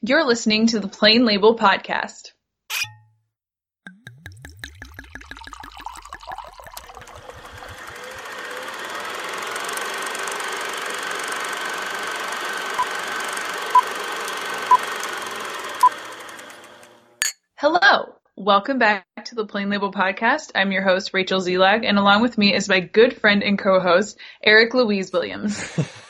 You're listening to the Plain Label Podcast. Hello, welcome back to the Plain Label Podcast. I'm your host, Rachel Zelag, and along with me is my good friend and co-host, Eric Louise Williams.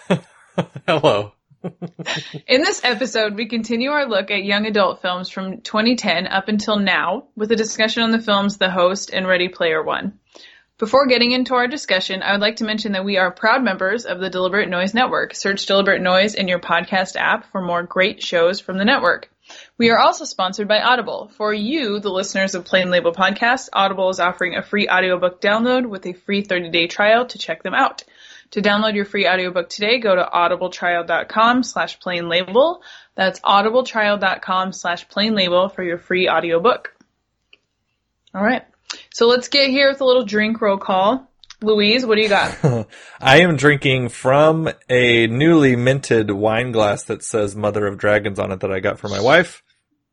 Hello. In this episode, we continue our look at young adult films from 2010 up until now, with a discussion on the films The Host and Ready Player One. Before getting into our discussion, I would like to mention that we are proud members of the Deliberate Noise Network. Search Deliberate Noise in your podcast app for more great shows from the network. We are also sponsored by Audible. For you, the listeners of Plain Label Podcast, Audible is offering a free audiobook download with a free 30-day trial to check them out. To download your free audiobook today, go to audibletrial.com/plainlabel. That's audibletrial.com/plainlabel for your free audiobook. All right. So let's get here with a little drink roll call. Louise, what do you got? I am drinking from a newly minted wine glass that says Mother of Dragons on it that I got for my wife.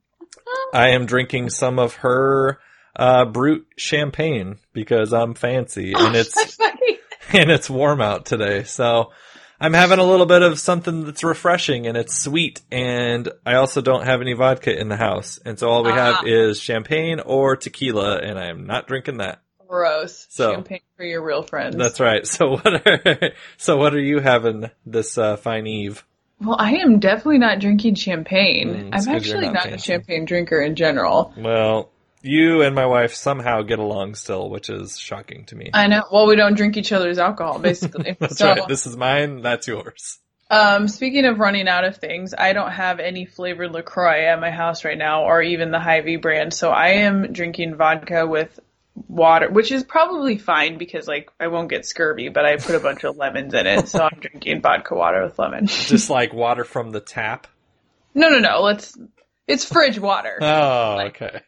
I am drinking some of her Brut champagne because I'm fancy and it's and it's warm out today. So I'm having a little bit of something that's refreshing and it's sweet, and I also don't have any vodka in the house. And so all we have is champagne or tequila, and I am not drinking that. Gross. So, champagne for your real friends. That's right. So what are you having this fine eve? Well, I am definitely not drinking champagne. I'm actually not a champagne drinker in general. Well, you and my wife somehow get along still, which is shocking to me. I know. Well, we don't drink each other's alcohol, basically. That's right. This is mine. That's yours. Speaking of running out of things, I don't have any flavored LaCroix at my house right now, or even the Hy-Vee brand. So I am drinking vodka with water, which is probably fine because, like, I won't get scurvy, but I put a bunch of lemons in it. So I'm drinking vodka water with lemon. Just like water from the tap? No. It's fridge water. Oh, okay.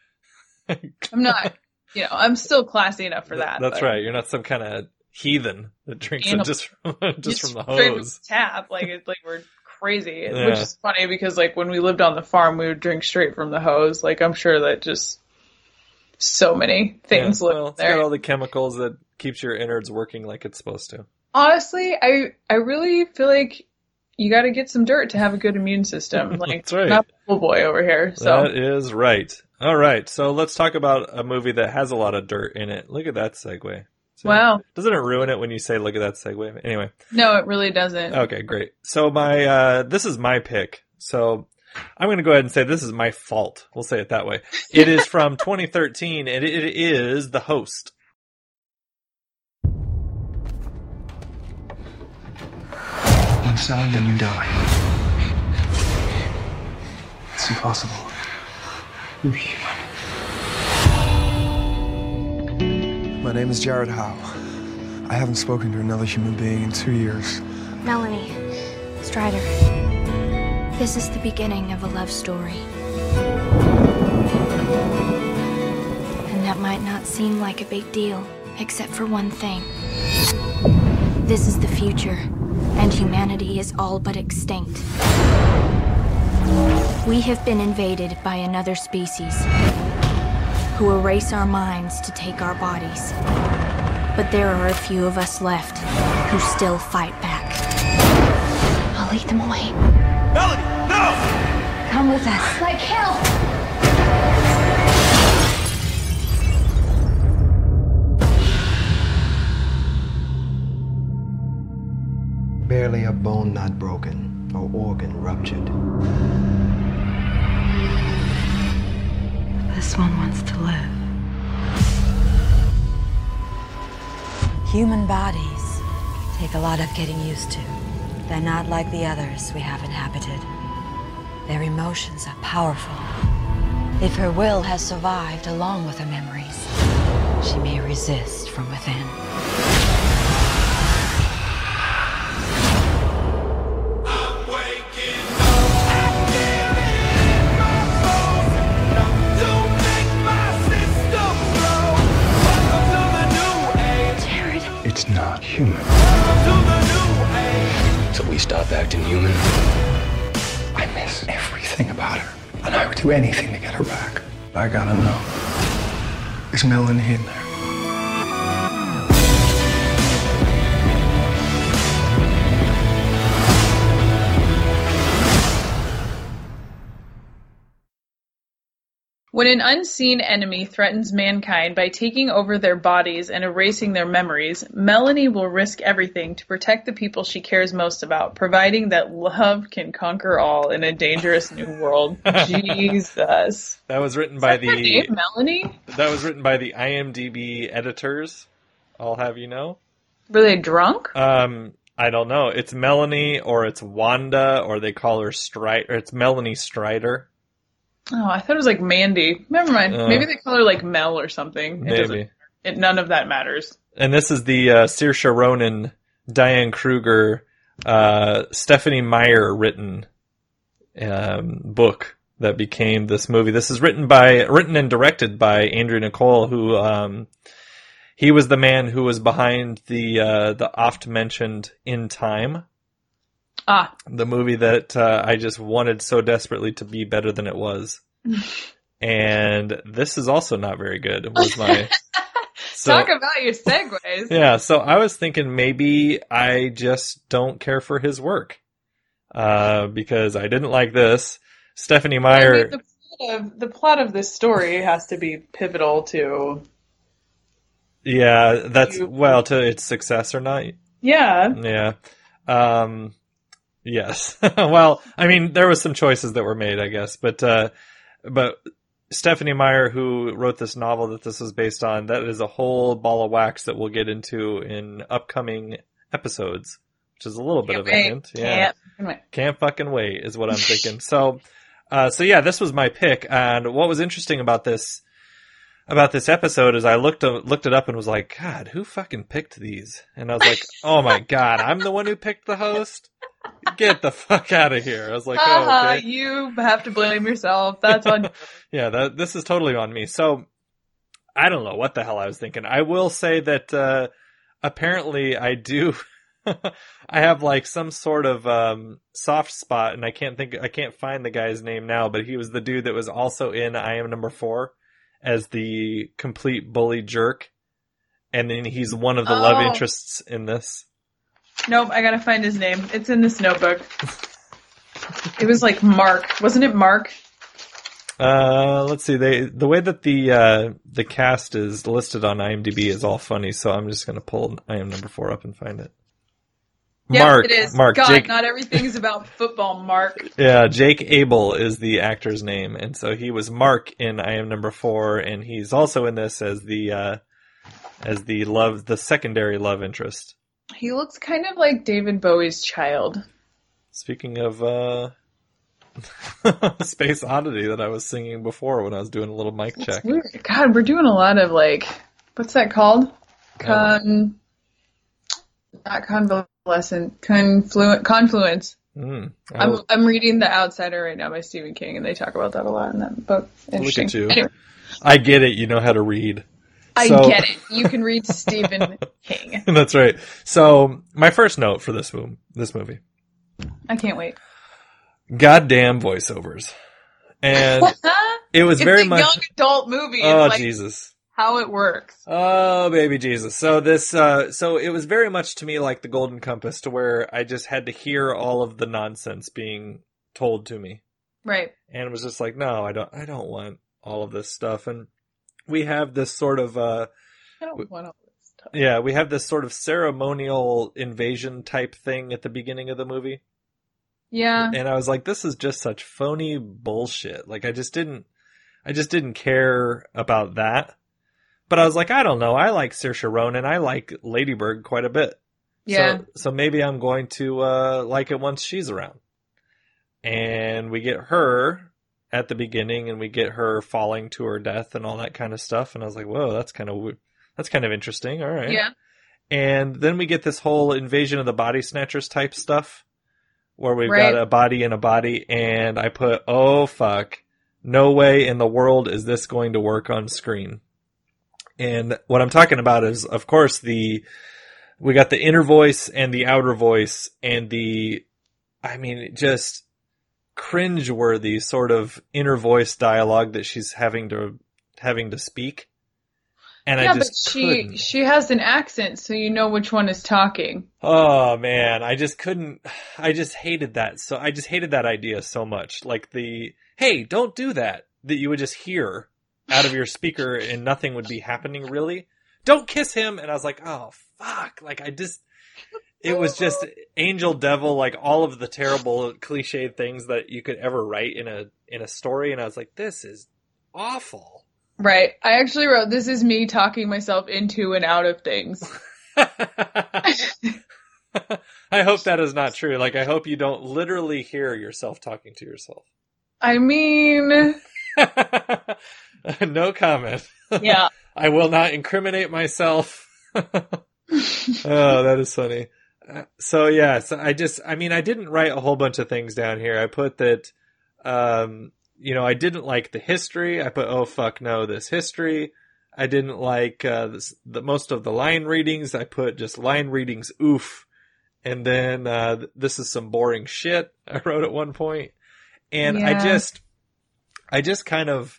I'm not, I'm still classy enough for that. That's right. You're not some kind of heathen that drinks it just from the hose. Tap, it's like we're crazy, yeah. Which is funny because like when we lived on the farm, we would drink straight from the hose. Like I'm sure that just so many things live there. It's got all the chemicals that keeps your innards working like it's supposed to. Honestly, I really feel like you got to get some dirt to have a good immune system. Like, that's right. Not the little boy over here. So. That is right. All right. So let's talk about a movie that has a lot of dirt in it. Look at that segue. So, wow. Doesn't it ruin it when you say, look at that segue? Anyway. No, it really doesn't. Okay, great. So this is my pick. So I'm going to go ahead and say this is my fault. We'll say it that way. It is from 2013 and it is The Host. One sound, then you die. It's impossible. You're human. My name is Jared Howe. I haven't spoken to another human being in 2 years. Melanie Strider. This is the beginning of a love story. And that might not seem like a big deal, except for one thing. This is the future, and humanity is all but extinct. We have been invaded by another species who erase our minds to take our bodies. But there are a few of us left who still fight back. I'll lead them away. Melanie, no! Come with us. Like hell! Barely a bone not broken, or organ ruptured. This one wants to live. Human bodies take a lot of getting used to. They're not like the others we have inhabited. Their emotions are powerful. If her will has survived along with her memories, she may resist from within. It's not human. So we stop acting human. I miss everything I would do anything to get her back. I gotta know. Is Melanie in there? When an unseen enemy threatens mankind by taking over their bodies and erasing their memories, Melanie will risk everything to protect the people she cares most about, providing that love can conquer all in a dangerous new world. Jesus. That was written by her name, Melanie? That was written by the IMDb editors. I'll have you know. Were they drunk? I don't know. It's Melanie, or it's Wanda, or they call her Strider. It's Melanie Strider. Oh, I thought it was like Mandy. Never mind. Maybe they call her like Mel or something. Maybe. None of that matters. And this is the Saoirse Ronan, Diane Kruger, Stephanie Meyer written book that became this movie. This is written and directed by Andrew Niccol, who he was the man who was behind the oft mentioned In Time. The movie that I just wanted so desperately to be better than it was. And this is also not very good, was my... Talk about your segues. Yeah, so I was thinking maybe I just don't care for his work. Because I didn't like this. Stephanie Meyer... I mean, the plot of this story has to be pivotal to... Yeah, that's... Well, to its success or not. Yeah. Yeah. Yes. Well, I mean, there was some choices that were made, I guess, but Stephanie Meyer, who wrote this novel that this was based on, that is a whole ball of wax that we'll get into in upcoming episodes, which is a little bit of a hint. Yeah. Can't fucking wait is what I'm thinking. So yeah, this was my pick. And what was interesting about this episode is I looked it up and was like, God, who fucking picked these? And I was like, oh my God, I'm the one who picked the host? Get the fuck out of here. I was like, oh, okay. You have to blame yourself. That's on you. Yeah, this is totally on me. So, I don't know what the hell I was thinking. I will say that apparently I do... I have like some sort of soft spot, and I can't find the guy's name now, but he was the dude that was also in I Am Number 4 as the complete bully jerk. And then he's one of the love interests in this. Nope, I gotta find his name. It's in this notebook. It was like Mark. Wasn't it Mark? Let's see. The way that the cast is listed on IMDb is all funny, so I'm just gonna pull I Am Number 4 up and find it. Yep, Mark, it is. Mark, God, Jake, not everything's about football, Mark. Yeah, Jake Abel is the actor's name, and so he was Mark in I Am Number 4, and he's also in this as the secondary love interest. He looks kind of like David Bowie's child. Speaking of Space Oddity that I was singing before when I was doing a little mic check. Weird. God, we're doing a lot of what's that called? Not convalescent, confluence. I'm reading The Outsider right now by Stephen King, and they talk about that a lot in that book. Look at you. Anyway. I get it. You know how to read. I get it. You can read Stephen King. That's right. So, my first note for this movie. I can't wait. Goddamn voiceovers. And it was very much... It's a young adult movie. Oh, it's Jesus. How it works. Oh, baby Jesus. So so it was very much to me like The Golden Compass, to where I just had to hear all of the nonsense being told to me. Right. And it was just like, no, I don't want all of this stuff. And we have this sort of, I don't want all this stuff. Yeah, we have this sort of ceremonial invasion type thing at the beginning of the movie. Yeah. And I was like, this is just such phony bullshit. Like, I just didn't care about that. But I was like, I don't know. I like Saoirse Ronan. I like Lady Bird quite a bit. Yeah. So maybe I'm going to like it once she's around. And we get her at the beginning, and we get her falling to her death and all that kind of stuff. And I was like, whoa, that's kind of interesting. All right. Yeah. And then we get this whole Invasion of the Body Snatchers type stuff, where we've got a body and a body. And I put, oh fuck, no way in the world is this going to work on screen. And what I'm talking about is, of course, we got the inner voice and the outer voice, and cringeworthy sort of inner voice dialogue that she's having to speak. And I just couldn't. She has an accent, so you know which one is talking. Oh man, I just hated that. So I just hated that idea so much. Like hey, don't do that you would just hear out of your speaker and nothing would be happening really. Don't kiss him. And I was like, oh fuck. Like it was just angel devil, like all of the terrible cliched things that you could ever write in a story. And I was like, this is awful. Right. I actually wrote, this is me talking myself into and out of things. I hope that is not true. Like, I hope you don't literally hear yourself talking to yourself. I mean... No comment. Yeah. I will not incriminate myself. Oh, that is funny. So I didn't write a whole bunch of things down here. I put that, I didn't like the history. I put, oh fuck no, this history. I didn't like most of the line readings. I put just line readings, oof. And then this is some boring shit, I wrote at one point. And yeah. I just kind of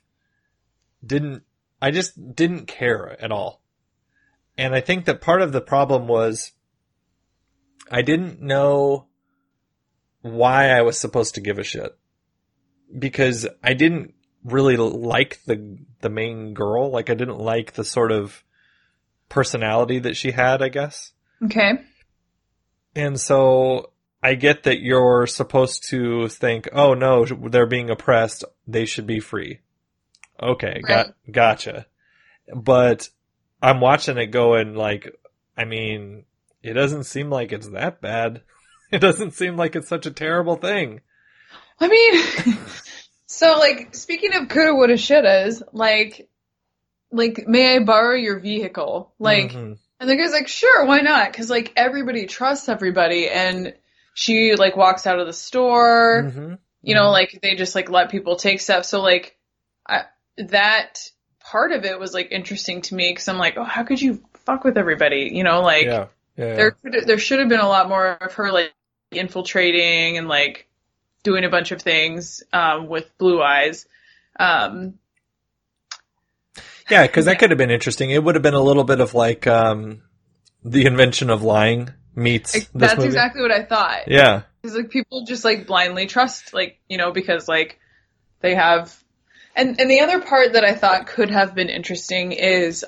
didn't care at all. And I think that part of the problem was I didn't know why I was supposed to give a shit. Because I didn't really like the main girl. Like, I didn't like the sort of personality that she had, I guess. Okay. And so I get that you're supposed to think, oh no, they're being oppressed. They should be free. Okay. Right. Gotcha. But I'm watching it going like, I mean, it doesn't seem like it's that bad. It doesn't seem like it's such a terrible thing. I mean, so, like, speaking of coulda, woulda, shouldas, like, may I borrow your vehicle? Like, and the guy's like, sure, why not? Because, like, everybody trusts everybody, and she, like, walks out of the store, like, they just, like, let people take stuff. So, like, that part of it was, like, interesting to me, because I'm like, oh, how could you fuck with everybody? Like, there should have been a lot more of her, like, infiltrating and, like, doing a bunch of things with Blue Eyes. Yeah, because that could have been interesting. It would have been a little bit of like the invention of lying meets this That's movie. Exactly what I thought. Yeah. Because like people just like blindly trust, like, because like they have... And the other part that I thought could have been interesting is,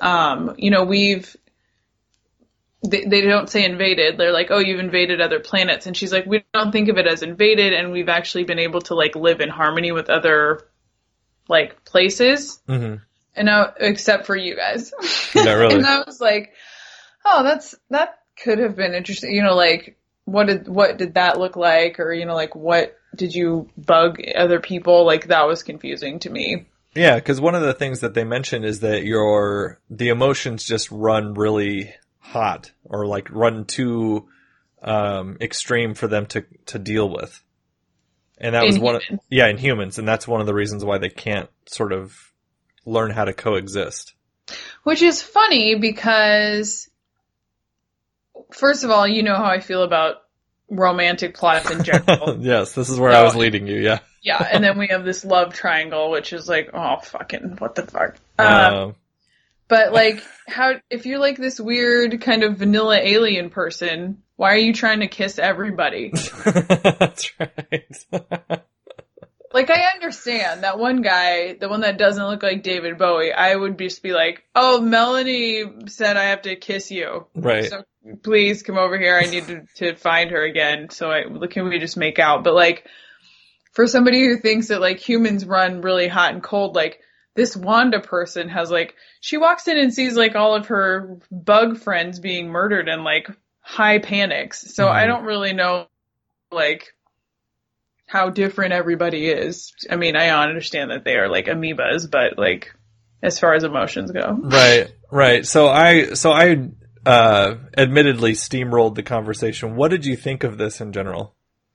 They don't say invaded. They're like, oh, you've invaded other planets. And she's like, we don't think of it as invaded. And we've actually been able to like live in harmony with other like places. Mm-hmm. And now, except for you guys. Not really. And I was like, oh, that could have been interesting. Like what did that look like? Or, like what did you bug other people? Like that was confusing to me. Yeah. Cause one of the things that they mentioned is that the emotions just run really hot or like run too extreme for them to deal with. And that was in humans. And that's one of the reasons why they can't sort of learn how to coexist. Which is funny because first of all, you know how I feel about romantic plots in general. Yes, this is where I was leading you. Yeah. Yeah. And then we have this love triangle, which is like, oh fucking what the fuck. But, like, if you're, like, this weird kind of vanilla alien person, why are you trying to kiss everybody? That's right. Like, I understand that one guy, the one that doesn't look like David Bowie, I would just be like, oh, Melanie said I have to kiss you. Right. So please come over here. I need to find her again. So can we just make out? But, like, for somebody who thinks that, like, humans run really hot and cold, like, this Wanda person has, like, she walks in and sees, like, all of her bug friends being murdered and, like, high panics. So I don't really know, like, how different everybody is. I mean, I understand that they are, like, amoebas, but, like, as far as emotions go. Right. So I admittedly steamrolled the conversation. What did you think of this in general?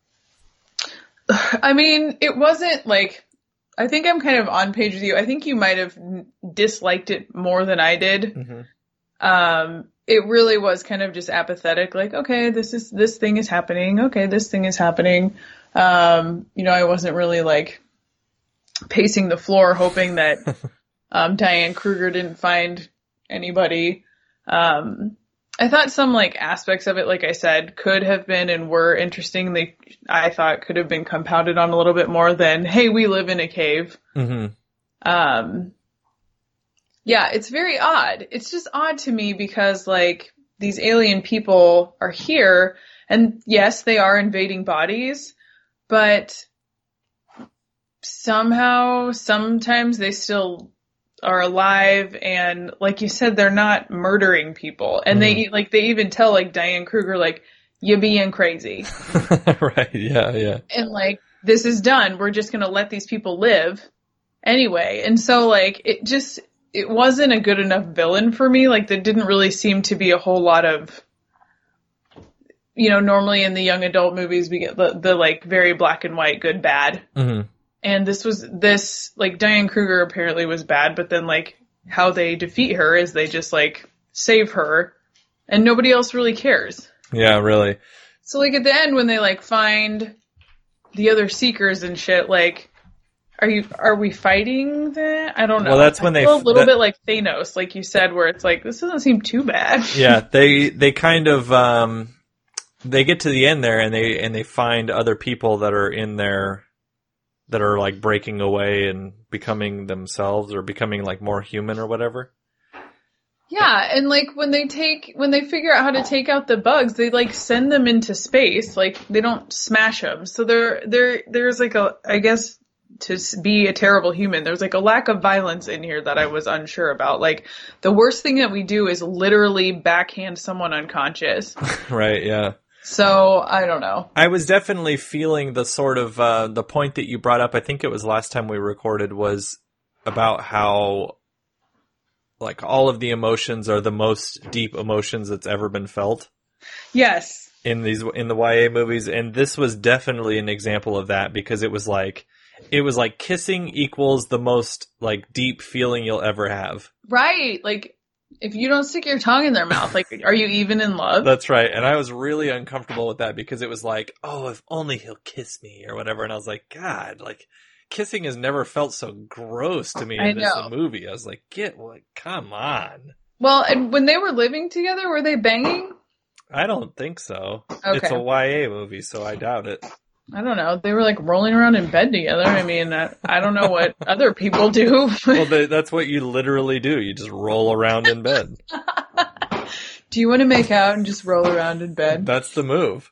I mean, it wasn't, like... I think I'm kind of on page with you. I think you might have disliked it more than I did. Mm-hmm. It really was kind of just apathetic. Like, okay, this thing is happening. Okay, this thing is happening. I wasn't really like pacing the floor hoping that Diane Kruger didn't find anybody. I thought some like aspects of it, like I said, could have been and were interesting. I thought could have been compounded on a little bit more than, hey, we live in a cave. Mm-hmm. Yeah, it's very odd. It's just odd to me because like these alien people are here and yes, they are invading bodies, but somehow, sometimes they still are alive, and like you said, they're not murdering people. And they even tell like Diane Kruger, like, you being crazy. Right, yeah. And like, this is done. We're just gonna let these people live anyway. And so like, it wasn't a good enough villain for me. Like, there didn't really seem to be a whole lot of, normally in the young adult movies, we get the like very black and white, good, bad. Mm-hmm. And this, like, Diane Kruger apparently was bad, but then, like, how they defeat her is they just, like, save her, and nobody else really cares. Yeah, really. So, like, at the end, when they, like, find the other Seekers and shit, like, are we fighting that? I don't know. Well, that's when a little bit like Thanos, like you said, where it's like, this doesn't seem too bad. Yeah, they kind of, they get to the end there, and they find other people that are in there, that are like breaking away and becoming themselves or becoming like more human or whatever. Yeah, and like when they figure out how to take out the bugs, they like send them into space. Like they don't smash them. So there's like I guess to be a terrible human, there's like a lack of violence in here that I was unsure about. Like the worst thing that we do is literally backhand someone unconscious. Right, yeah. So, I don't know. I was definitely feeling the sort of, the point that you brought up, I think it was last time we recorded, was about how, like, all of the emotions are the most deep emotions that's ever been felt. Yes. In the YA movies, and this was definitely an example of that, because it was like kissing equals the most, like, deep feeling you'll ever have. Right, like, if you don't stick your tongue in their mouth, like, are you even in love? That's right. And I was really uncomfortable with that because it was like, oh, if only he'll kiss me or whatever. And I was like, God, like, kissing has never felt so gross to me in this movie. I was like, come on. Well, and when they were living together, were they banging? I don't think so. Okay. It's a YA movie, so I doubt it. I don't know. They were like rolling around in bed together. I mean, I don't know what other people do. Well, that's what you literally do. You just roll around in bed. Do you want to make out and just roll around in bed? That's the move.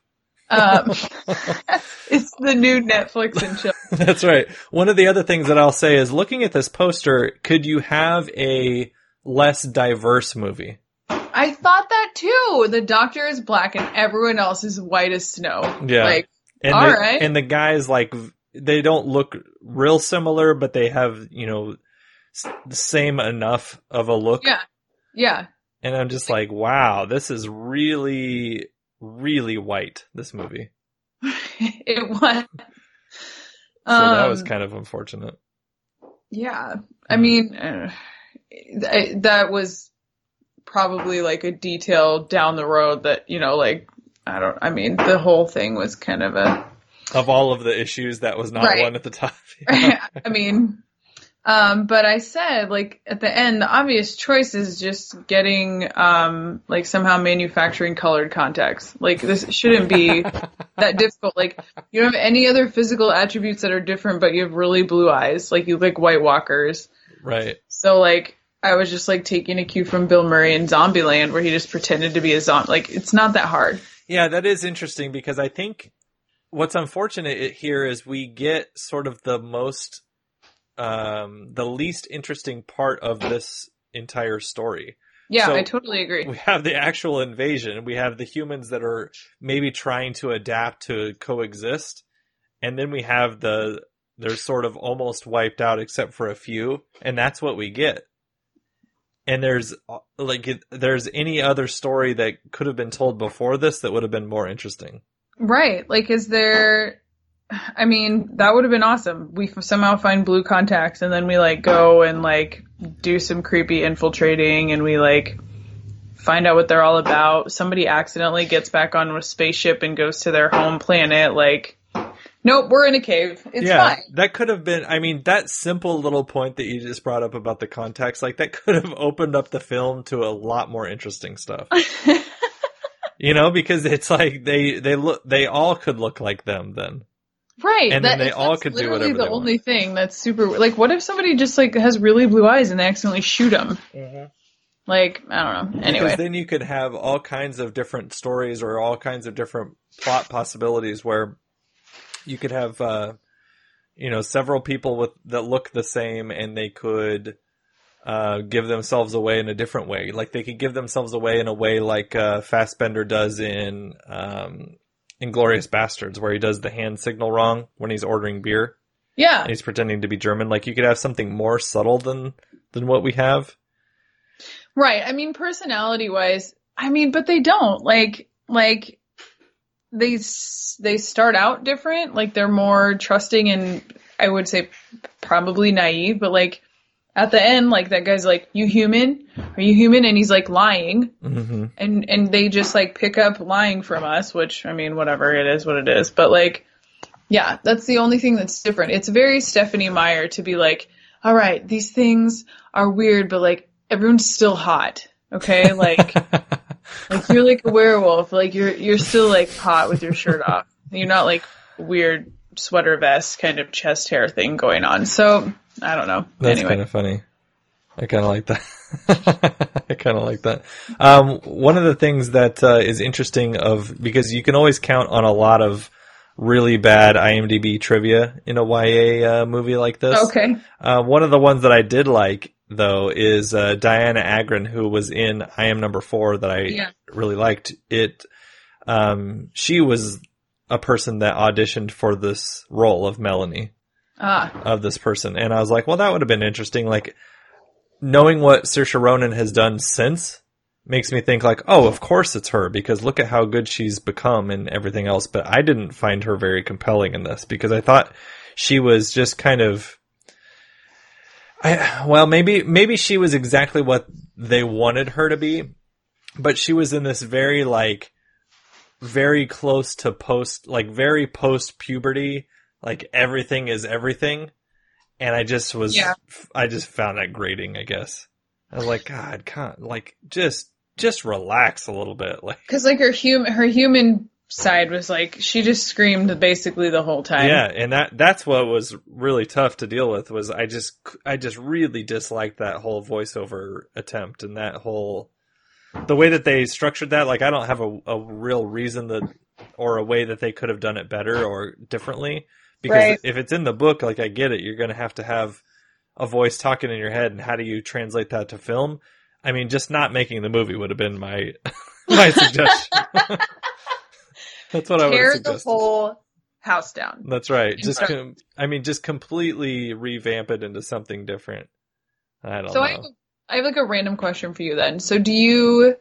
It's the new Netflix and chill. That's right. One of the other things that I'll say is, looking at this poster, could you have a less diverse movie? I thought that too. The doctor is black and everyone else is white as snow. Yeah. Like, and right. And the guys, like, they don't look real similar, but they have, the same enough of a look. Yeah. Yeah. And I'm just like, wow, this is really, really white, this movie. It was. So that was kind of unfortunate. Yeah. I mean, that was probably like a detail down the road that, the whole thing was kind of of all of the issues, that was not one at the top. I mean, but I said, like, at the end, the obvious choice is just getting, like, somehow manufacturing colored contacts. Like, this shouldn't be that difficult. Like, you don't have any other physical attributes that are different, but you have really blue eyes. Like, you look like White Walkers. Right. So, like, I was just, like, taking a cue from Bill Murray in Zombieland, where he just pretended to be a zombie. Like, it's not that hard. Yeah, that is interesting, because I think what's unfortunate here is we get sort of the most, the least interesting part of this entire story. Yeah, so I totally agree. We have the actual invasion. We have the humans that are maybe trying to adapt to coexist. And then we have they're sort of almost wiped out except for a few. And that's what we get. And there's any other story that could have been told before this that would have been more interesting. Right. Like, that would have been awesome. We somehow find blue contacts and then we, like, go and, like, do some creepy infiltrating and we, like, find out what they're all about. Somebody accidentally gets back on a spaceship and goes to their home planet. Like, Nope, we're in a cave. It's fine. That could have been, I mean, that simple little point that you just brought up about the context, like that could have opened up the film to a lot more interesting stuff. You know, because it's like they all could look like them then. Right. And then they all could do whatever they want. The only thing that's super, like, what if somebody just, like, has really blue eyes and they accidentally shoot them? Mm-hmm. Like, I don't know. Anyway. Because then you could have all kinds of different stories or all kinds of different plot possibilities where you could have, several people that look the same and they could give themselves away in a different way. Like, they could give themselves away in a way like Fassbender does in Inglourious Bastards, where he does the hand signal wrong when he's ordering beer. Yeah. And he's pretending to be German. Like, you could have something more subtle than what we have. Right. I mean, personality-wise, but they don't. Like they start out different. Like, they're more trusting and, I would say, probably naive. But, like, at the end, like, that guy's like, you human? Are you human? And he's, like, lying. Mm-hmm. And they just, like, pick up lying from us, which, I mean, whatever, it is what it is. But, like, yeah, that's the only thing that's different. It's very Stephenie Meyer to be like, all right, these things are weird, but, like, everyone's still hot. Okay? Like, like, you're like a werewolf. Like, you're still, like, hot with your shirt off. You're not, like, weird sweater vest kind of chest hair thing going on. So, I don't know. That's anyway. Kind of funny. I kind of like that. I kind of like that. One of the things that is interesting because you can always count on a lot of really bad IMDb trivia in a YA movie like this. Okay. One of the ones that I did like, though, is Diana Agron, who was in I Am Number 4 that I really liked. She was a person that auditioned for this role of Melanie. Of this person. And I was like, well, that would have been interesting. Like, knowing what Saoirse Ronan has done since makes me think like, oh, of course it's her, because look at how good she's become and everything else. But I didn't find her very compelling in this, because I thought she was just kind of, maybe she was exactly what they wanted her to be, but she was in this very close to very post-puberty, like everything is everything. And I just found that grating, I guess. I was like, God, just relax a little bit. Like, cause like her human side was like, she just screamed basically the whole time. Yeah. And that's what was really tough to deal with, was I just really disliked that whole voiceover attempt and the way that they structured that. Like, I don't have a real reason or a way that they could have done it better or differently. Because if it's in the book, like, I get it, you're going to have a voice talking in your head, and how do you translate that to film? I mean, just not making the movie would have been my suggestion. That's what I would have suggested. Tear the whole house down. That's right. Just completely revamp it into something different. I don't know. I have like a random question for you then. So do you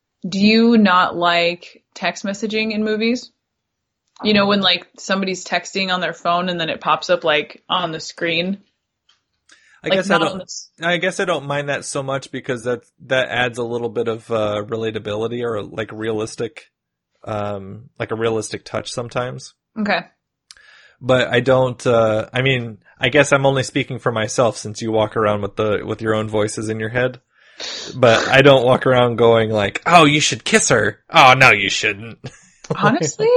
not like text messaging in movies? You know, when like somebody's texting on their phone and then it pops up like on the screen. I guess I don't mind that so much, because that adds a little bit of relatability or like realistic, like a realistic touch sometimes. Okay. But I don't. I guess I'm only speaking for myself, since you walk around with your own voices in your head. But I don't walk around going like, "Oh, you should kiss her." Oh, no, you shouldn't. Honestly.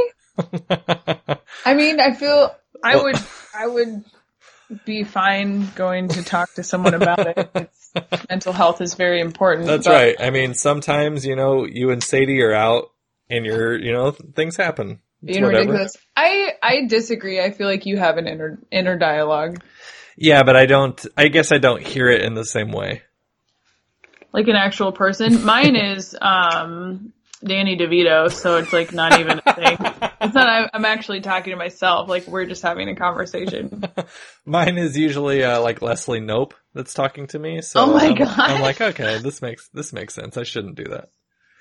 I mean, I feel I would be fine going to talk to someone about it. Mental health is very important. That's right. I mean, sometimes, you and Sadie are out and things happen. Being ridiculous. I disagree. I feel like you have an inner dialogue. Yeah, but I guess I don't hear it in the same way. Like an actual person. Mine is, Danny DeVito, so it's like not even a thing. It's not. I'm actually talking to myself. Like, we're just having a conversation. Mine is usually like Leslie Knope that's talking to me. So oh my God. I'm like, okay, this makes sense. I shouldn't do that.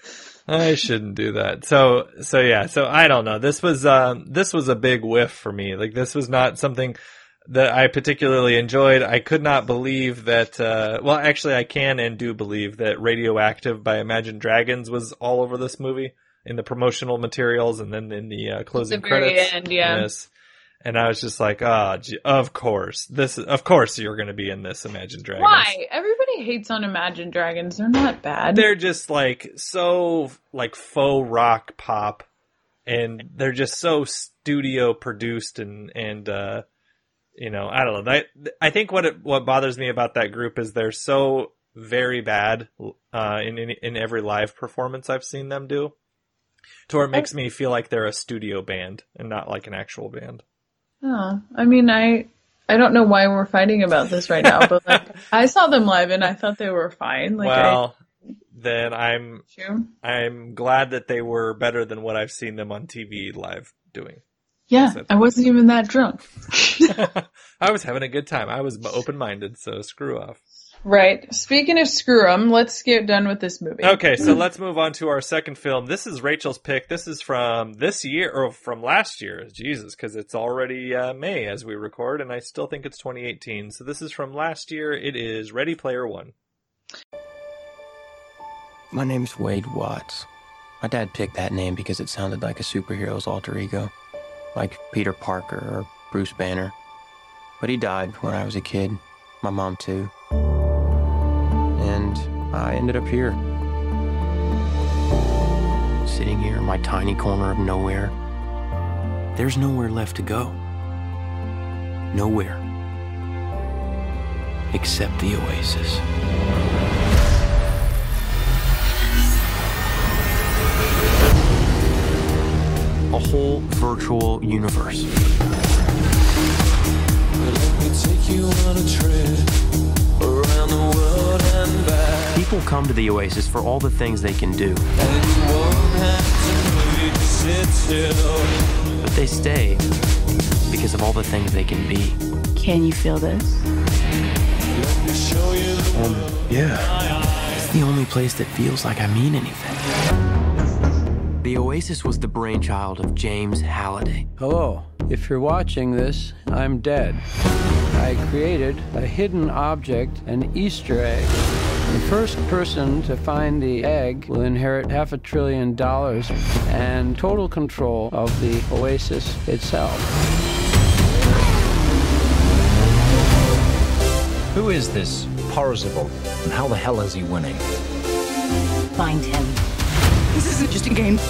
So yeah. So I don't know. This was a big whiff for me. Like, this was not something that I particularly enjoyed. I could not believe that, actually I can and do believe that Radioactive by Imagine Dragons was all over this movie in the promotional materials and then in the closing credits. End, yeah. Yes. And I was just like, of course you're going to be in this Imagine Dragons. Why? Everybody hates on Imagine Dragons. They're not bad. They're just like so like faux rock pop, and they're just so studio produced and you know, I don't know. I think what bothers me about that group is they're so very bad in every live performance I've seen them do, to where it makes me feel like they're a studio band and not like an actual band. Oh, I mean, I don't know why we're fighting about this right now, but like I saw them live and I thought they were fine. Like, then I'm glad that they were better than what I've seen them on TV live doing. Yeah, I wasn't even that drunk. I was having a good time. I was open-minded, so screw off. Right. Speaking of screw 'em, let's get done with this movie. Okay, so let's move on to our second film. This is Rachel's pick. This is from this year, or from last year. Jesus, because it's already May as we record, and I still think it's 2018. So this is from last year. It is Ready Player One. My name's Wade Watts. My dad picked that name because it sounded like a superhero's alter ego, like Peter Parker or Bruce Banner. But he died when I was a kid. My mom too. And I ended up here. Sitting here in my tiny corner of nowhere. There's nowhere left to go. Nowhere. Except the Oasis. A whole virtual universe. People come to the Oasis for all the things they can do. But they stay because of all the things they can be. Can you feel this? Yeah. It's the only place that feels like I mean anything. The Oasis was the brainchild of James Halliday. Hello. If you're watching this, I'm dead. I created a hidden object, an Easter egg. The first person to find the egg will inherit $500 billion and total control of the Oasis itself. Who is this Parzival, and how the hell is he winning? Find him. This isn't just a game.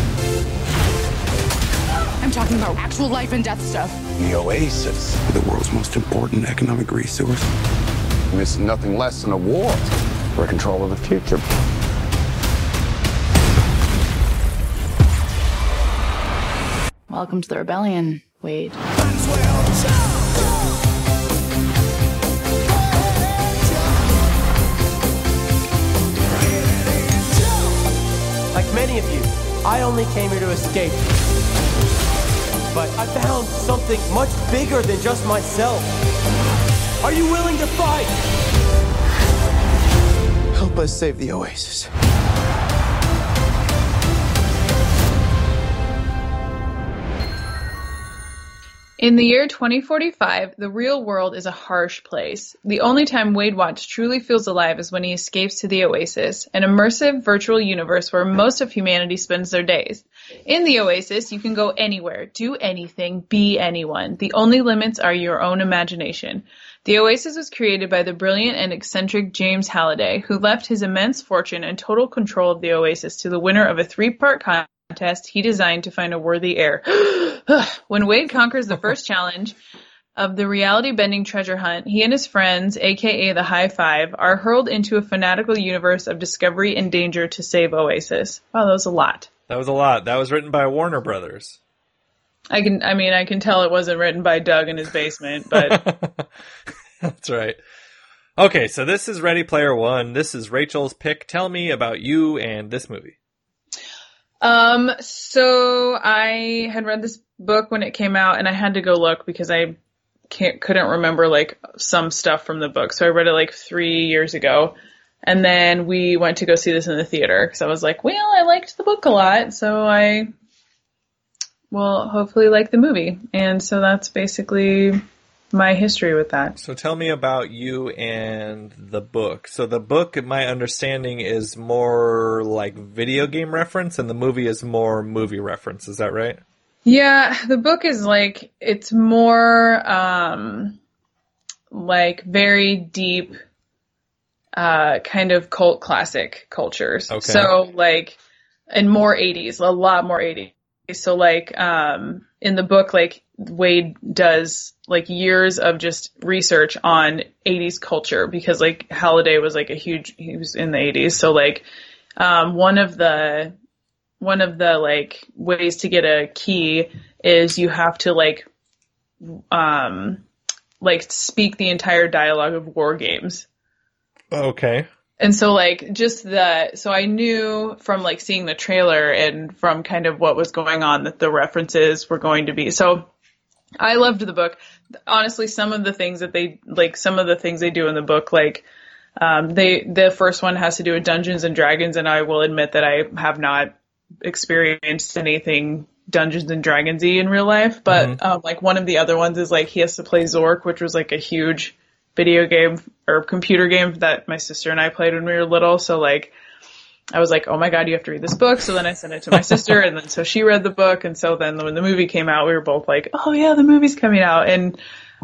I'm talking about actual life and death stuff. The Oasis, the world's most important economic resource. It's nothing less than a war for control of the future. Welcome to the rebellion, Wade. Like many of you, I only came here to escape. But I found something much bigger than just myself. Are you willing to fight? Help us save the Oasis. In the year 2045, the real world is a harsh place. The only time Wade Watts truly feels alive is when he escapes to the Oasis, an immersive virtual universe where most of humanity spends their days. In the Oasis, you can go anywhere, do anything, be anyone. The only limits are your own imagination. The Oasis was created by the brilliant and eccentric James Halliday, who left his immense fortune and total control of the Oasis to the winner of a 3-part contest he designed to find a worthy heir. When Wade conquers the first challenge of the reality-bending treasure hunt, he and his friends, aka the High Five, are hurled into a fanatical universe of discovery and danger to save Oasis. Wow, that was a lot. That was a lot. That was written by Warner Brothers. I can tell it wasn't written by Doug in his basement, but that's right. Okay, so this is Ready Player One. This is Rachel's pick. Tell me about you and this movie. So I had read this book when it came out, and I had to go look because I couldn't remember like some stuff from the book. So I read it like 3 years ago, and then we went to go see this in the theater because I was like, well, I liked the book a lot, so I will hopefully like the movie. And so that's basically my history with that. So tell me about you and the book. So the book, my understanding, is more like video game reference, and the movie is more movie reference. Is that right? Yeah, the book is like, it's more like very deep kind of cult classic cultures. Okay. So like, and more 80s, a lot more 80s. So like in the book, like Wade does like years of just research on 80s culture, because like Halliday was like he was in the 80s. So like one of the like ways to get a key is you have to like speak the entire dialogue of War Games. Okay. And so like so I knew from like seeing the trailer and from kind of what was going on that the references were going to be. So I loved the book. Honestly, some of the things they do in the book, like the first one has to do with Dungeons and Dragons, and I will admit that I have not experienced anything Dungeons and Dragons-y in real life, but like one of the other ones is like he has to play Zork, which was like a huge video game or computer game that my sister and I played when we were little. So like I was like, oh my God, you have to read this book. So then I sent it to my sister, and then so she read the book, and so then when the movie came out, we were both like, oh yeah, the movie's coming out. And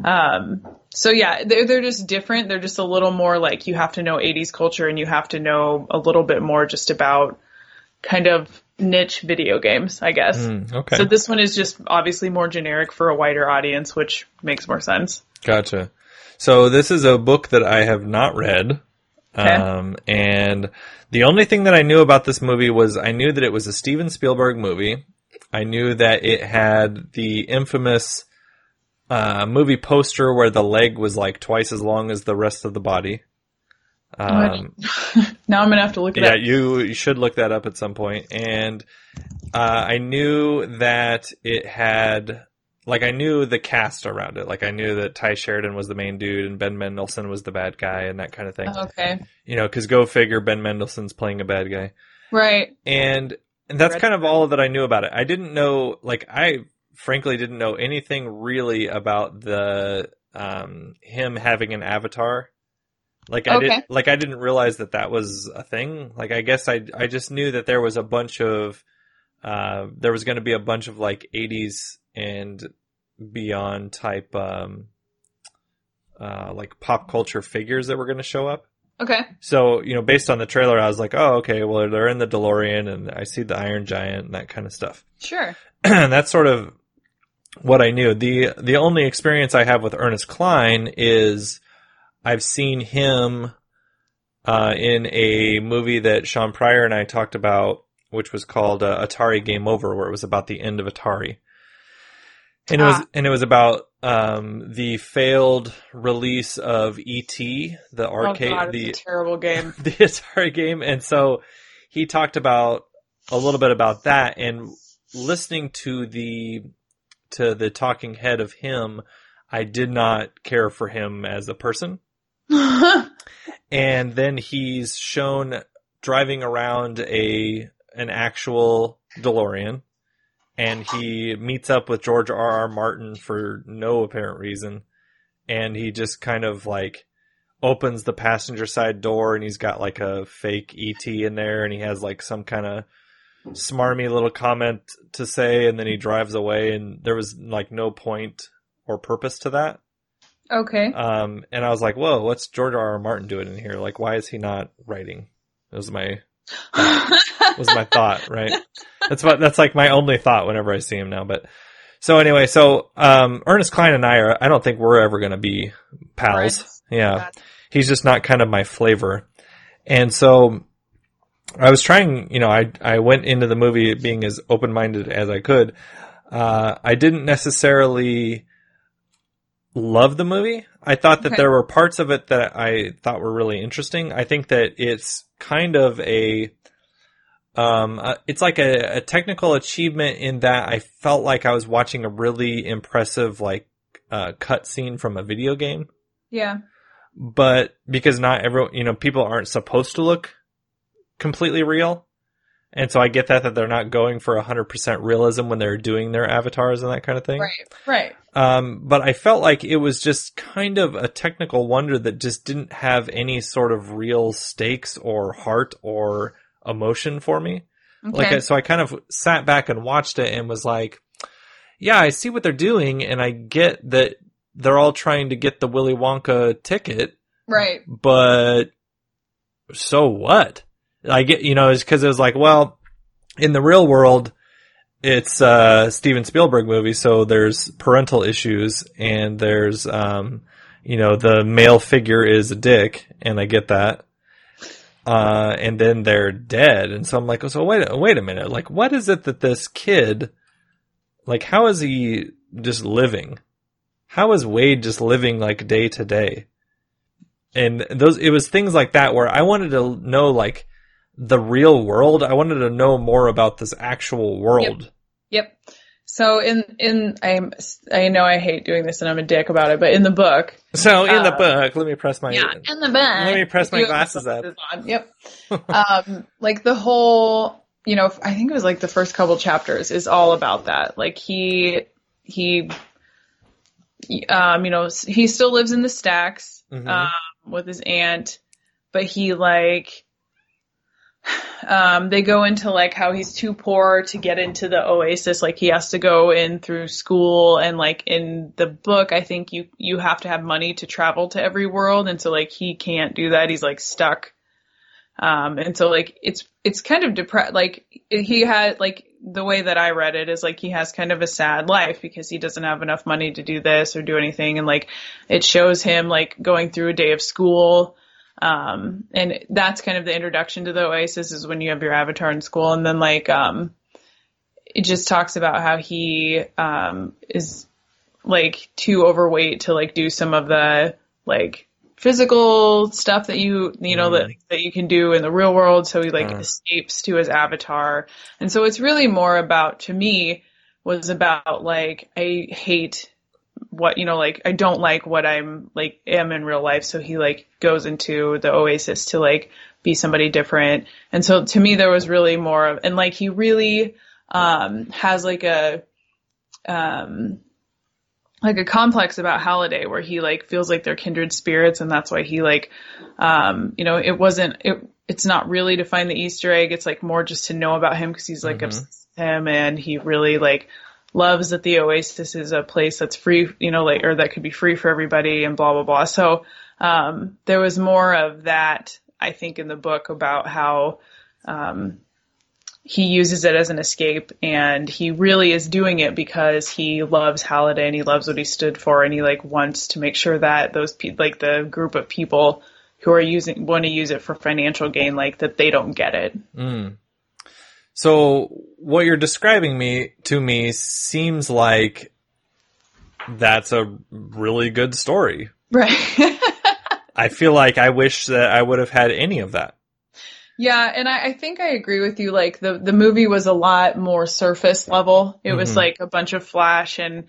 so yeah, they're just different. They're just a little more like you have to know 80s culture, and you have to know a little bit more just about kind of niche video games, I guess. Okay. So this one is just obviously more generic for a wider audience, which makes more sense. Gotcha. So this is a book that I have not read. Okay. And the only thing that I knew about this movie was I knew that it was a Steven Spielberg movie. I knew that it had the infamous movie poster where the leg was like twice as long as the rest of the body. Now I'm going to have to look it up. Yeah, you should look that up at some point. And I knew that it had... Like, I knew the cast around it. Like, I knew that Ty Sheridan was the main dude and Ben Mendelsohn was the bad guy and that kind of thing. Okay. You know, because go figure, Ben Mendelsohn's playing a bad guy. Right. And that's kind of all that I knew about it. I didn't know, like, I frankly didn't know anything really about the him having an avatar. Like, I didn't realize that was a thing. Like, I guess I just knew that there was a bunch of, there was going to be a bunch of, like, 80s and beyond type like pop culture figures that were going to show up. Okay. So, you know, based on the trailer, I was like, oh, okay, well, they're in the DeLorean and I see the Iron Giant and that kind of stuff. Sure. And that's sort of what I knew. The only experience I have with Ernest Cline is I've seen him in a movie that Sean Pryor and I talked about, which was called Atari Game Over, where it was about the end of Atari. And it was about the failed release of E.T., the arcade, oh God, it's a terrible game, the Atari game. And so he talked about a little bit about that, and listening to the talking head of him, I did not care for him as a person. And then he's shown driving around an actual DeLorean. And he meets up with George R.R. Martin for no apparent reason. And he just kind of like opens the passenger side door, and he's got like a fake E.T. in there, and he has like some kind of smarmy little comment to say, and then he drives away, and there was like no point or purpose to that. Okay. And I was like, whoa, what's George R.R. Martin doing in here? Like, why is he not writing? That was my thought, right? That's like my only thought whenever I see him now. But so anyway, Ernest Cline and I don't think we're ever going to be pals. Right. Yeah. He's just not kind of my flavor. And so I was trying, you know, I went into the movie being as open-minded as I could. I didn't necessarily love the movie. I thought that there were parts of it that I thought were really interesting. I think that it's kind of it's like a technical achievement in that I felt like I was watching a really impressive, like, cutscene from a video game. Yeah. But because not everyone, you know, people aren't supposed to look completely real. And so I get that they're not going for 100% realism when they're doing their avatars and that kind of thing. Right. But I felt like it was just kind of a technical wonder that just didn't have any sort of real stakes or heart or emotion for me. Okay. So I kind of sat back and watched it and was like, yeah, I see what they're doing, and I get that they're all trying to get the Willy Wonka ticket. Right. But so what? I get, it's because it was like, well, in the real world, it's a Steven Spielberg movie, so there's parental issues, and there's, the male figure is a dick, and I get that. And then they're dead, and so I'm like, so wait a minute, like, what is it that this kid, like, how is he just living? How is Wade just living, like, day to day? And it was things like that where I wanted to know, like, the real world. I wanted to know more about this actual world. Yep. So I know I hate doing this and I'm a dick about it, but in the book. So in the book, let me press my glasses up. Yep. Like the whole, I think it was like the first couple chapters is all about that. Like he still lives in the stacks, with his aunt, but he like, they go into like how he's too poor to get into the Oasis. Like he has to go in through school, and like in the book, I think you have to have money to travel to every world. And so like he can't do that. He's like stuck. And so like it's kind of depressed. Like he had like the way that I read it is like he has kind of a sad life because he doesn't have enough money to do this or do anything. And like it shows him like going through a day of school. And that's kind of the introduction to the Oasis is when you have your avatar in school. And then like, it just talks about how he, is like too overweight to like do some of the like physical stuff that that you can do in the real world. So he like escapes to his avatar. And so it's really more about, to me, was about like, I hate what, like, I don't like what am in real life. So he like goes into the Oasis to like be somebody different. And so to me, there was really more of, and like, he really, has like a complex about Halliday where he like feels like they're kindred spirits. And that's why he like, it's not really to find the Easter egg. It's like more just to know about him because he's like obsessed with him, and he really like loves that the Oasis is a place that's free, or that could be free for everybody and blah, blah, blah. So, there was more of that, I think, in the book about how, he uses it as an escape, and he really is doing it because he loves Halliday and he loves what he stood for, and he like wants to make sure that those like the group of people who are want to use it for financial gain, like that they don't get it. So what you're describing to me seems like that's a really good story. Right. I feel like I wish that I would have had any of that. Yeah, and I think I agree with you. Like the movie was a lot more surface level. It was like a bunch of flash and,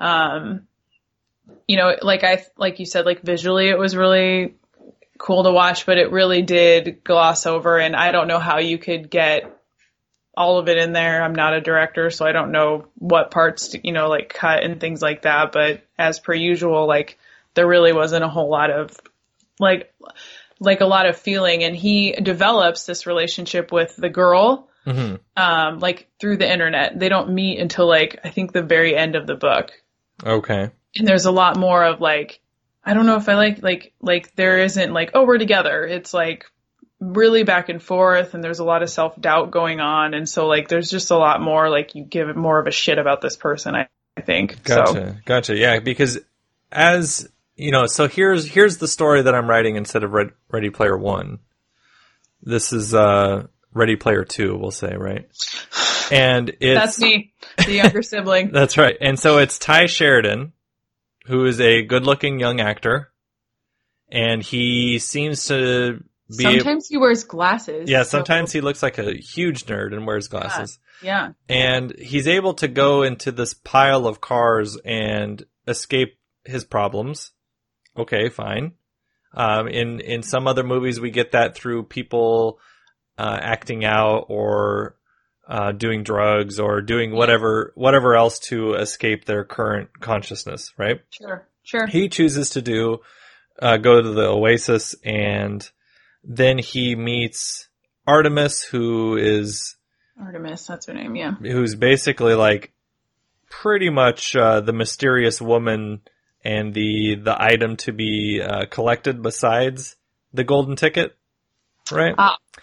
like you said, like visually it was really cool to watch, but it really did gloss over. And I don't know how you could get all of it in there. I'm not a director, so I don't know what parts to, like cut and things like that. But as per usual, like there really wasn't a whole lot of like a lot of feeling, and he develops this relationship with the girl, like through the internet. They don't meet until like, I think the very end of the book. Okay. And there's a lot more of like, I don't know if I like there isn't like, oh, we're together. It's like really back and forth, and there's a lot of self-doubt going on. And so like, there's just a lot more, like you give more of a shit about this person, I think. Gotcha. Yeah. Because so here's the story that I'm writing instead of Ready Player One. This is Ready Player Two, we'll say, right? And that's me, the younger sibling. That's right. And so it's Ty Sheridan, who is a good-looking young actor, and he seems to be. Sometimes he wears glasses. Yeah, sometimes he looks like a huge nerd and wears glasses. Yeah. And he's able to go into this pile of cars and escape his problems. Okay, fine. In some other movies, we get that through people acting out or doing drugs or doing whatever else to escape their current consciousness, right? Sure. He chooses to go to the Oasis, and then he meets Artemis, who is... Artemis, that's her name, yeah. Who's basically like pretty much the mysterious woman and the item to be collected besides the golden ticket, right?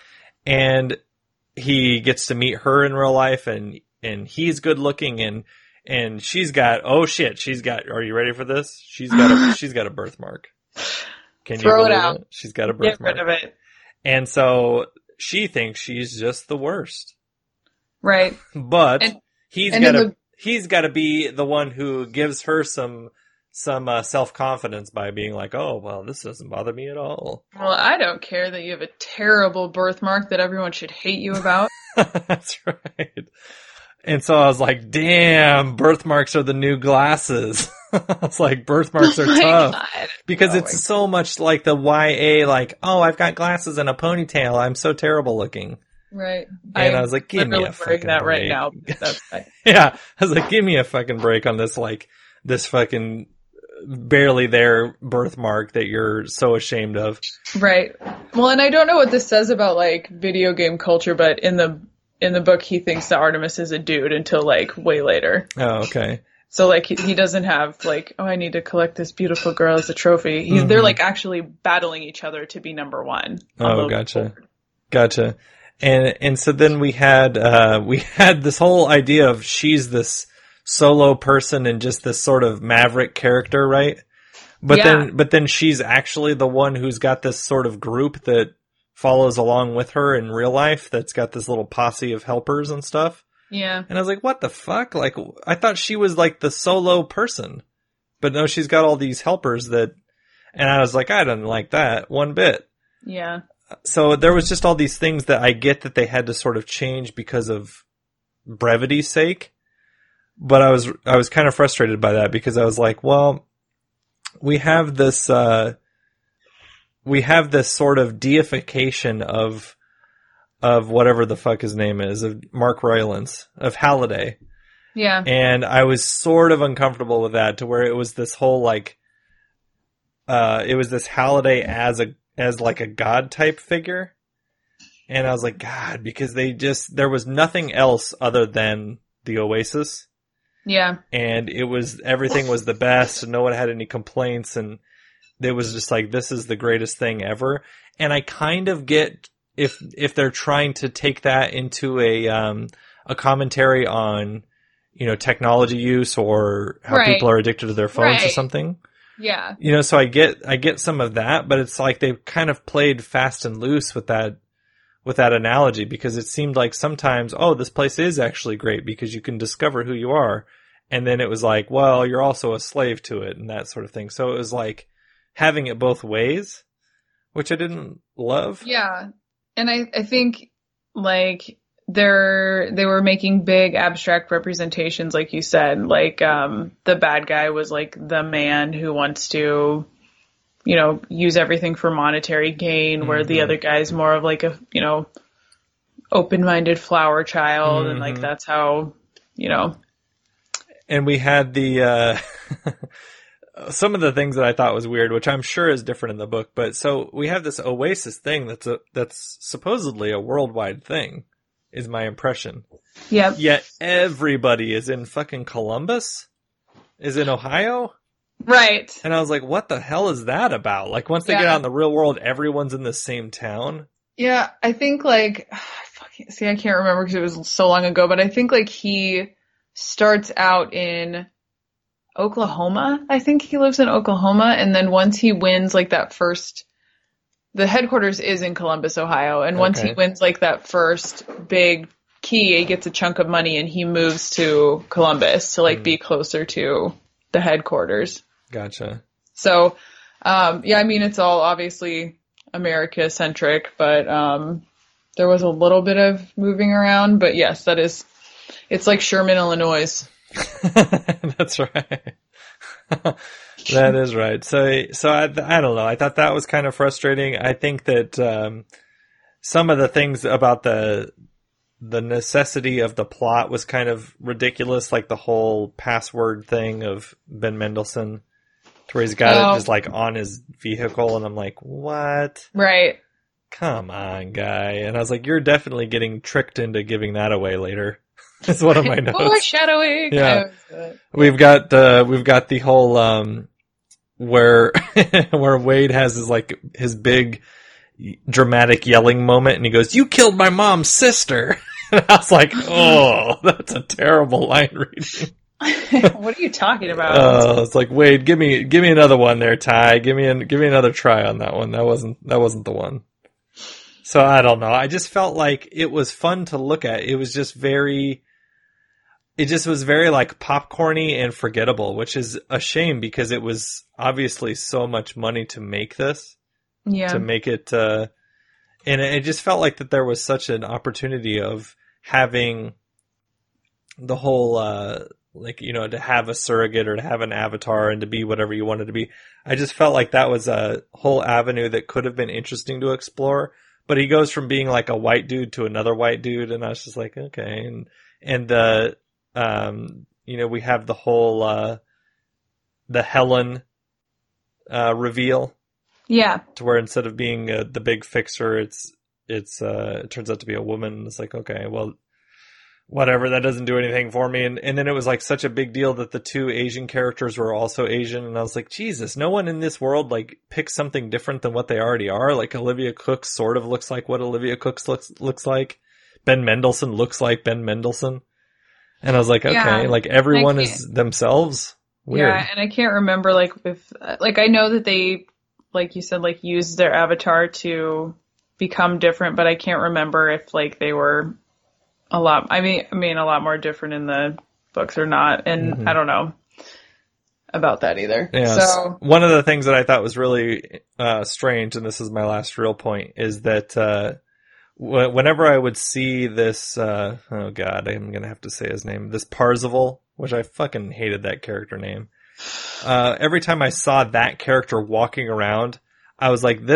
And he gets to meet her in real life, and he's good looking, and she's got, are you ready for this? She's got a birthmark. Can Throw you believe it out? She's got a birthmark. Get rid of it. And so she thinks she's just the worst. Right. But he's got to be the one who gives her some self-confidence by being like, oh, well, this doesn't bother me at all. Well, I don't care that you have a terrible birthmark that everyone should hate you about. That's right. And so I was like, damn, birthmarks are the new glasses. I was like, birthmarks are tough. God. Because it's so much like the YA, like, oh, I've got glasses and a ponytail. I'm so terrible looking. Right. And I was like, give me a fucking that break. Right now. That's right. Yeah. I was like, give me a fucking break on this, like, this fucking barely there birthmark that you're so ashamed of. Right. Well, and I don't know what this says about, like, video game culture, but in the book, he thinks that Artemis is a dude until, like, way later. Oh, okay. So, like, he doesn't have, like, oh, I need to collect this beautiful girl as a trophy. They're, like, actually battling each other to be number one. Oh, gotcha. And so then we had this whole idea of she's this solo person and just this sort of maverick character, right? But then she's actually the one who's got this sort of group that follows along with her in real life that's got this little posse of helpers and stuff. Yeah. And I was like, what the fuck? Like, I thought she was like the solo person. But no, she's got all these helpers and I was like, I didn't like that one bit. Yeah. So there was just all these things that I get that they had to sort of change because of brevity's sake. But I was kind of frustrated by that because I was like, well, we have this sort of deification of whatever the fuck his name is, of Mark Rylance, of Halliday. Yeah. And I was sort of uncomfortable with that, to where it was this whole like, it was this Halliday as like a god type figure. And I was like, God, because there was nothing else other than the Oasis. Yeah. And everything was the best, and no one had any complaints, and it was just like, this is the greatest thing ever. And I kind of get if they're trying to take that into a commentary on, technology use or how people are addicted to their phones or something. Yeah. So I get some of that, but it's like they've kind of played fast and loose with that analogy, because it seemed like sometimes, oh, this place is actually great because you can discover who you are. And then it was like, well, you're also a slave to it and that sort of thing. So it was like having it both ways, which I didn't love. Yeah. And I think like they were making big abstract representations, like you said, like, the bad guy was like the man who wants to, use everything for monetary gain, where the other guy's more of like a, open-minded flower child. And like, that's how, And we had the, some of the things that I thought was weird, which I'm sure is different in the book. But so we have this Oasis thing that's supposedly a worldwide thing, is my impression. Yep. Yet everybody is in fucking Columbus, is in Ohio. Right. And I was like, what the hell is that about? Like, once they get out in the real world, everyone's in the same town. Yeah. I think like, I can't remember because it was so long ago, but I think like he starts out in Oklahoma. I think he lives in Oklahoma. And then once he wins like the headquarters is in Columbus, Ohio. And once he wins like that first big key, he gets a chunk of money and he moves to Columbus to like be closer to the headquarters. Gotcha. So, I mean, it's all obviously America centric, but, there was a little bit of moving around, but yes, it's like Sherman, Illinois. That's right. That is right. So I don't know. I thought that was kind of frustrating. I think that, some of the things about the necessity of the plot was kind of ridiculous, like the whole password thing of Ben Mendelsohn, to where he's got it just like on his vehicle, and I'm like, what? Right. Come on, guy. And I was like, you're definitely getting tricked into giving that away later. It's one of my notes. Foreshadowing. Yeah. We've got the whole where where Wade has his big dramatic yelling moment, and he goes, "You killed my mom's sister." And I was like, "Oh, that's a terrible line reading." What are you talking about? It's like, Wade, give me another one there, Ty. Give me another try on that one. That wasn't the one. So I don't know. I just felt like it was fun to look at. It was just very like popcorny and forgettable, which is a shame because it was obviously so much money to make this. Yeah. To make it, and it just felt like that there was such an opportunity of having the whole, to have a surrogate or to have an avatar and to be whatever you wanted to be. I just felt like that was a whole avenue that could have been interesting to explore. But he goes from being like a white dude to another white dude, and I was just like, okay. And we have the whole, the Helen, reveal. Yeah. To where instead of being the big fixer, it turns out to be a woman. It's like, okay, well, whatever, that doesn't do anything for me. And then it was like such a big deal that the two Asian characters were also Asian. And I was like, Jesus, no one in this world like picks something different than what they already are. Like Olivia Cooke sort of looks like what Olivia Cooke looks like. Ben Mendelsohn looks like Ben Mendelsohn. And I was like, okay, like everyone is themselves. Weird. Yeah. And I can't remember like if, like, I know that they, like you said, like used their avatar to become different, but I can't remember if like they were a lot more different in the books or not. And I don't know about that either. Yeah. So one of the things that I thought was really strange, and this is my last real point, is that whenever I would see this, oh God, I'm going to have to say his name, this Parzival, which I fucking hated that character name. Every time I saw that character walking around, I was like,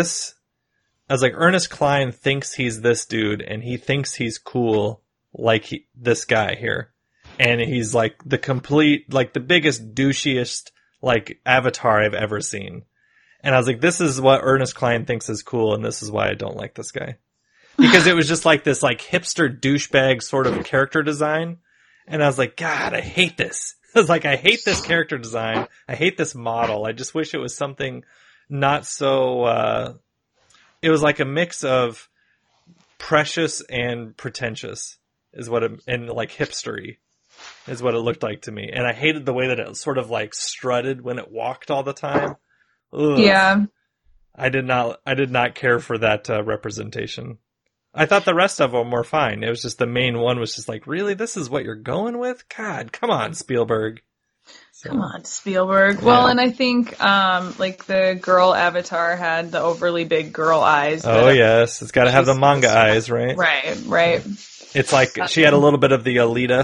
Ernest Cline thinks he's this dude, and he thinks he's cool, like this guy here. And he's like the complete, like the biggest, douchiest, like avatar I've ever seen. And I was like, this is what Ernest Cline thinks is cool, and this is why I don't like this guy. Because it was just like this like hipster douchebag sort of character design. And I was like, God, I hate this. I was like, I hate this character design. I hate this model. I just wish it was something not so, it was like a mix of precious and pretentious and like hipstery is what it looked like to me. And I hated the way that it sort of like strutted when it walked all the time. Ugh. Yeah. I did not care for that representation. I thought the rest of them were fine. It was just the main one was just like, really? This is what you're going with? God, come on, Spielberg. So, come on, Spielberg. Yeah. Well, and I think, like the girl avatar had the overly big girl eyes. Oh, yes. It's got to have the manga eyes, right? Right. It's like she had a little bit of the Alita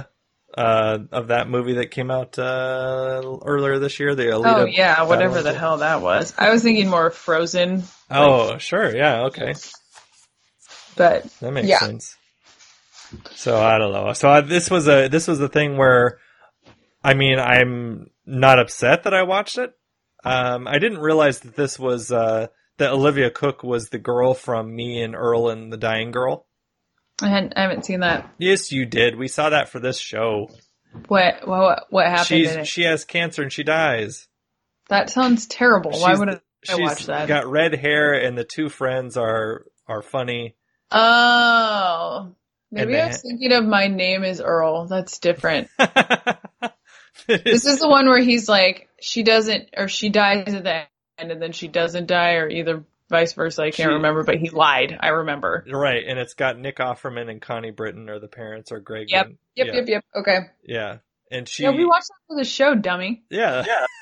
of that movie that came out earlier this year. The Alita. Oh, yeah, whatever the hell that was. I was thinking more Frozen. Oh, sure. Yeah, okay. But that makes sense. So I don't know. So this was a thing where, I mean, I'm not upset that I watched it. I didn't realize that this was that Olivia Cooke was the girl from Me and Earl and the Dying Girl. I haven't seen that. Yes, you did. We saw that for this show. What happened? She has cancer and she dies. That sounds terrible. Why would I watch that? She's got red hair and the two friends are funny. Oh, maybe I was thinking of My Name is Earl. That's different. This is the one where he's like, she dies at the end, and then she doesn't die, or either vice versa. I can't remember, but he lied. I remember. Right, and it's got Nick Offerman and Connie Britton are the parents, or Greg. Yep. Okay. Yeah, and she. Yeah, we watched that for the show, dummy. Yeah.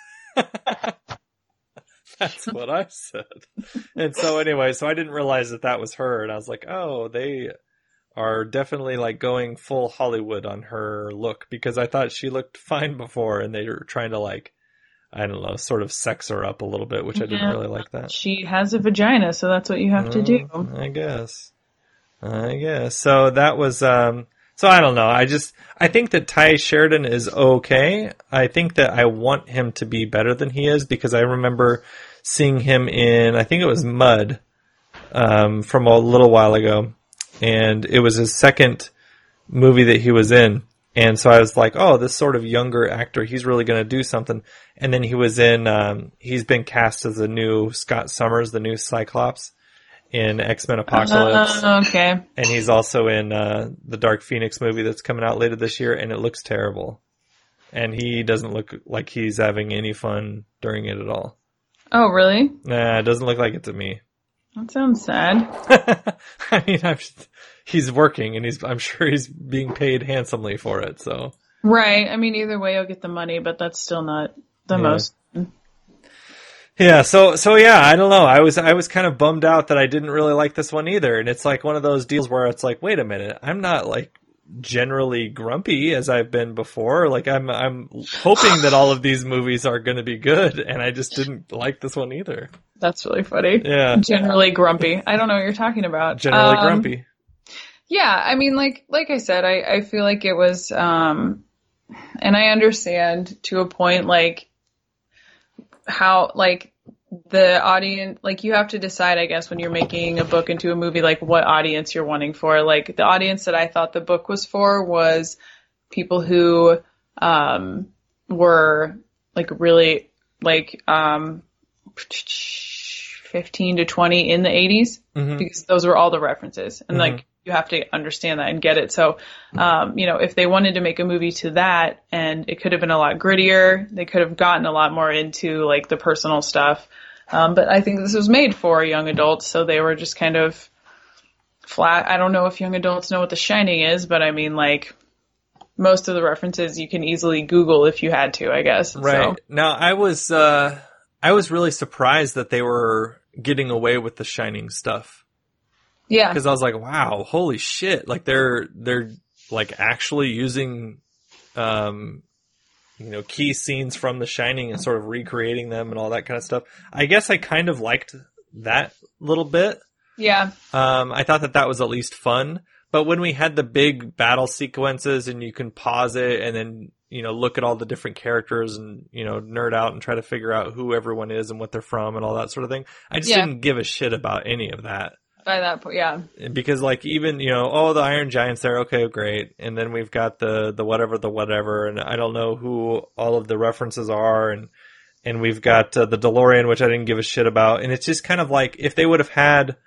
That's what I said. And so anyway, so I didn't realize that was her, and I was like, oh, they are definitely like going full Hollywood on her look, because I thought she looked fine before, and they were trying to like, I don't know, sort of sex her up a little bit, which I didn't really like that. She has a vagina, so that's what you have to do. I guess. So that was, so I don't know. I think that Ty Sheridan is okay. I think that I want him to be better than he is, because I remember seeing him in, I think it was Mud, from a little while ago. And it was his second movie that he was in. And so I was like, oh, this sort of younger actor, he's really going to do something. And then he was in, he's been cast as the new Scott Summers, the new Cyclops in X-Men Apocalypse. Okay. And he's also in the Dark Phoenix movie that's coming out later this year, and it looks terrible. And he doesn't look like he's having any fun during it at all. Oh, really? Nah, it doesn't look like it to me. That sounds sad. I mean, he's working, and I'm sure he's being paid handsomely for it. So right. I mean, either way, you'll get the money, but that's still not the most. Yeah. So yeah, I don't know. I was kind of bummed out that I didn't really like this one either. And it's like one of those deals where it's like, wait a minute, I'm not like generally grumpy as I've been before. Like I'm hoping that all of these movies are going to be good, and I just didn't like this one either. That's really funny. Yeah. Generally grumpy. I don't know what you're talking about. Generally grumpy. Yeah, I mean, like I said, I feel like it was, and I understand to a point, like, how, like, the audience, like, you have to decide, I guess, when you're making a book into a movie, like, what audience you're wanting for. Like, the audience that I thought the book was for was people who, were, like, really, like, 15 to 20 in the 80s, because those were all the references. And, like, you have to understand that and get it. So, you know, if they wanted to make a movie to that, and it could have been a lot grittier, they could have gotten a lot more into, like, the personal stuff. But I think this was made for young adults, so they were just kind of flat. I don't know if young adults know what The Shining is, but I mean, like, most of the references you can easily Google if you had to, I guess. Right. So. Now, I was really surprised that they were getting away with The Shining stuff. Yeah. Because I was like, wow, holy shit. Like, they're like actually using, you know, key scenes from The Shining and sort of recreating them and all that kind of stuff. I guess I kind of liked that little bit. Yeah. I thought that was at least fun. But when we had the big battle sequences and you can pause it and then, you know, look at all the different characters and, you know, nerd out and try to figure out who everyone is and what they're from and all that sort of thing, I just didn't give a shit about any of that. By that point, yeah. Because, like, even, you know, oh, the Iron Giant's there, okay, great. And then we've got the whatever, and I don't know who all of the references are, and we've got the DeLorean, which I didn't give a shit about. And it's just kind of like, if they would have had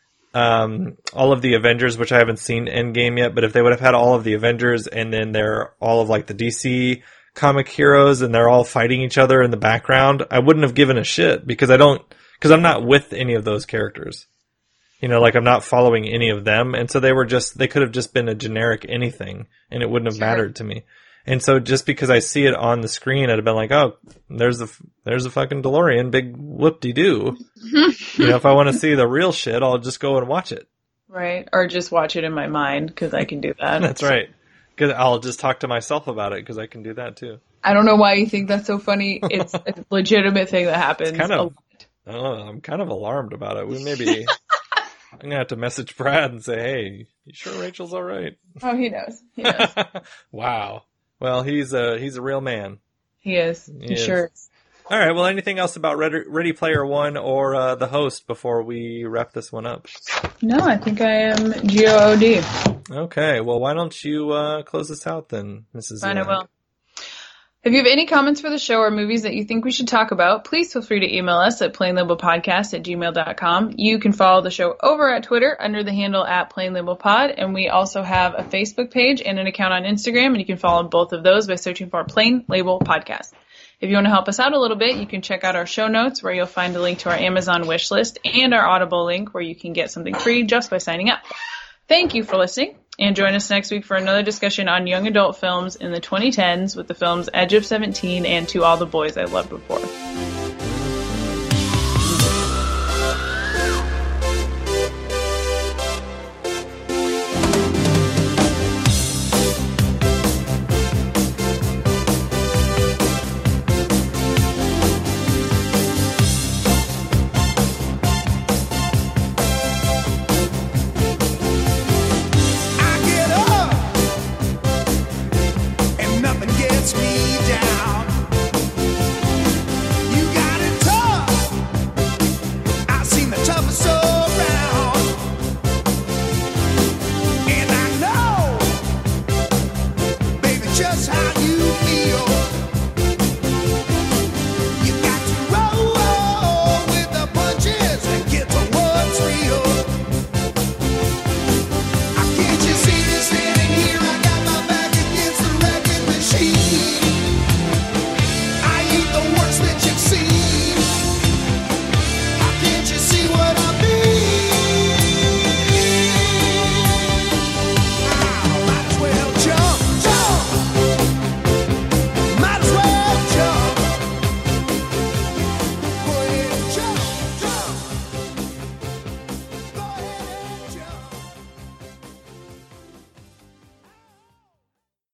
all of the Avengers, which I haven't seen Endgame yet, but if they would have had all of the Avengers, and then they're all of, like, the DC comic heroes, and they're all fighting each other in the background, I wouldn't have given a shit, because I'm not with any of those characters. You know, like, I'm not following any of them. And so they could have just been a generic anything, and it wouldn't have mattered to me. And so just because I see it on the screen, I'd have been like, oh, there's a fucking DeLorean, big whoop-de-doo. You know, if I want to see the real shit, I'll just go and watch it. Right. Or just watch it in my mind, because I can do that. That's right. Because I'll just talk to myself about it, because I can do that too. I don't know why you think that's so funny. It's a legitimate thing that happens. I don't know. I'm kind of alarmed about it. I'm going to have to message Brad and say, hey, you sure Rachel's all right? Oh, he knows. He knows. Wow. Well, he's a real man. He is. He sure is. All right. Well, anything else about Ready Player One or The Host before we wrap this one up? No, I think I am GOOD. Okay. Well, why don't you close this out then, Mrs. Fine, I will. If you have any comments for the show or movies that you think we should talk about, please feel free to email us at plainlabelpodcast@gmail.com. You can follow the show over at Twitter under the handle @plainlabelpod, and we also have a Facebook page and an account on Instagram, and you can follow both of those by searching for Plain Label Podcast. If you want to help us out a little bit, you can check out our show notes where you'll find a link to our Amazon wish list and our Audible link where you can get something free just by signing up. Thank you for listening. And join us next week for another discussion on young adult films in the 2010s with the films Edge of 17 and To All the Boys I Loved Before.